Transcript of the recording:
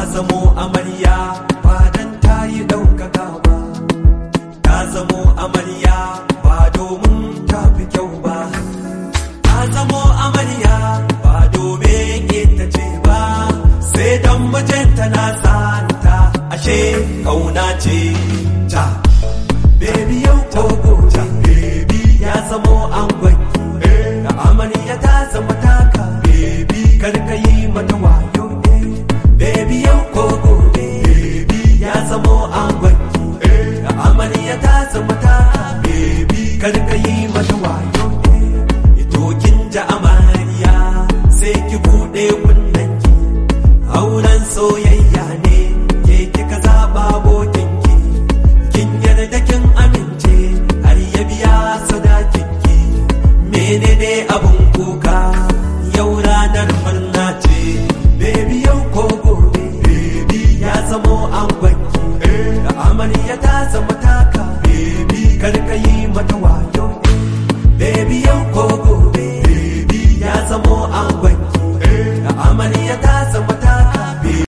zamo amarya ba dan ta yi ɗaukaka ba, ta zamo amarya ba domin ta fi kyau ba, ta zamo amarya ba domin ita ce ba, sai dan mijinta na santa ashe kauna ce ta. Baby yau ko gobe baby ya zamo angonki, da amarya ta zama taka baby kar ka yi mata wayo. Baby yau ko gobe baby ya zamo angonki, da amarya ta zama taka baby kar ka yi mata wayo. Ito kin ji amarya sai ki buɗe kunnanki, auren soyayya ne ke kika zaɓa bokinki, kin yarda kin amince har ya biya sadakinki. Menene abun kuka yau ranar murna ce, baby yau ko gobe baby ya zamo angonki, da amarya ta zama taka baby kar ka yi mata wayo. Baby yau ko gobe baby ya zamo angonki,